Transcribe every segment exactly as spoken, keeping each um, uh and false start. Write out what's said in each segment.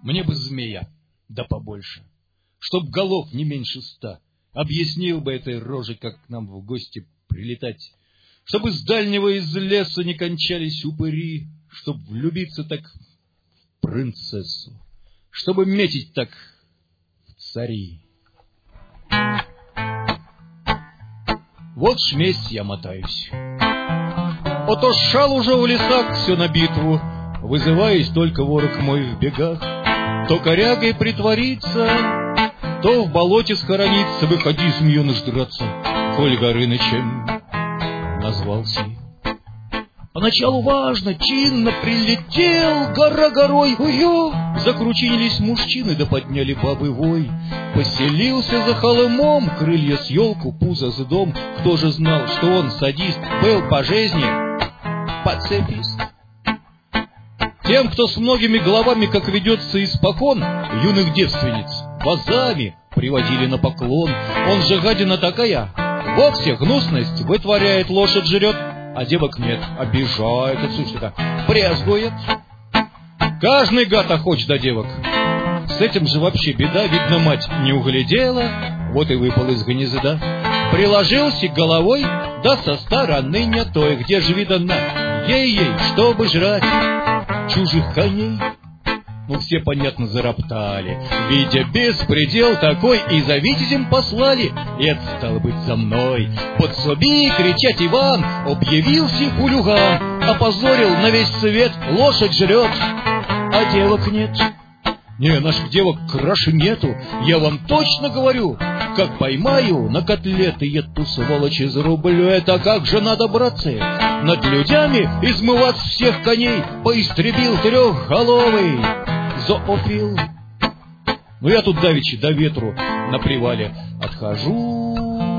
Мне бы змея, да побольше, чтоб голов не меньше ста. Объяснил бы этой роже, как к нам в гости прилетать. Чтобы из дальнего из леса не кончались упыри, чтоб влюбиться так в принцессу, чтобы метить так в цари. Вот шмесь я мотаюсь. Ото шал уже в лесах все на битву, вызываясь только ворог мой в бегах. То корягой притвориться, то в болоте схорониться. Выходи, змееныш, драться, коль Горынычем назвался. Поначалу важно, чинно прилетел гора горой. Ой-ё! Закручинились мужчины, да подняли бабы вой. Поселился за холмом, крылья с елку, пузо за дом. Кто же знал, что он, садист, был по жизни пацифист? Тем, кто с многими головами, как ведется испокон, юных девственниц вазами приводили на поклон. Он же гадина такая, вовсе гнусность вытворяет, лошадь жрет, а девок нет, обижает, отсюда брезгует. Каждый гад охоч до девок. С этим же вообще беда, видно, мать не углядела, вот и выпал из гнезда. Приложился головой, да со стороны не той, где же видано, ей-ей, чтобы жрать чужих коней. Ну, все, понятно, зароптали, видя беспредел такой, и за витязем послали. И это стало быть за мной. Подсоби, кричать Иван, объявился хулиган, опозорил на весь свет, лошадь жрет, а девок нет. Не, наших девок краше нету, я вам точно говорю. Как поймаю, на котлеты эту сволочь изрублю. Это как же надо, братцы, над людьми измывать всех коней. Поистребил трехголовый зоофил. Ну я тут давеча до ветру на привале отхожу,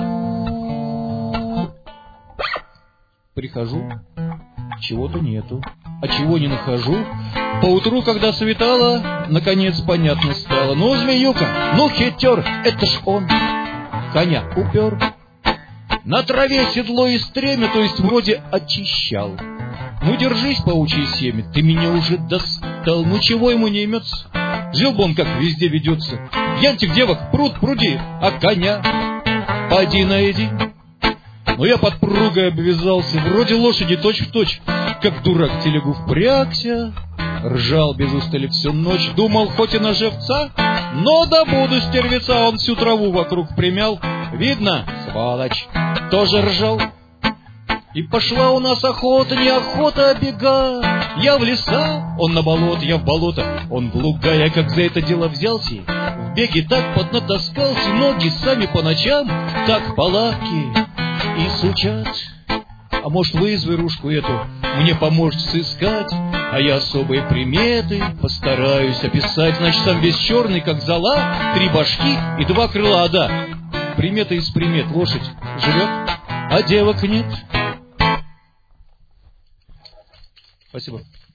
прихожу, чего-то нету. А чего не нахожу? Поутру, когда светало, наконец понятно стало. Ну, змеюка, ну, хитер, это ж он коня упер. На траве седло и стремя, то есть вроде очищал. Ну, держись, паучье семя, ты меня уже достал. Ну, чего ему не имется? Жил бы он, как везде ведется. Янтик девок, пруд пруди, а коня поди найди. Но я под пругой обвязался, вроде лошади точь-в-точь, как дурак телегу впрягся. Ржал без устали всю ночь, думал, хоть и на живца, но добуду стервеца. Он всю траву вокруг примял, видно, сволочь, тоже ржал. И пошла у нас охота, не охота, а бега. Я в леса, он на болото, я в болото, он в луга. Я как за это дело взялся, в беге так поднатаскался, ноги сами по ночам так по лавке и сучат. А может, вы зверушку эту мне поможете сыскать, а я особые приметы постараюсь описать. Значит, сам весь черный, как зола, три башки и два крыла, да. Примета из примет: лошадь живет, а девок нет. Спасибо.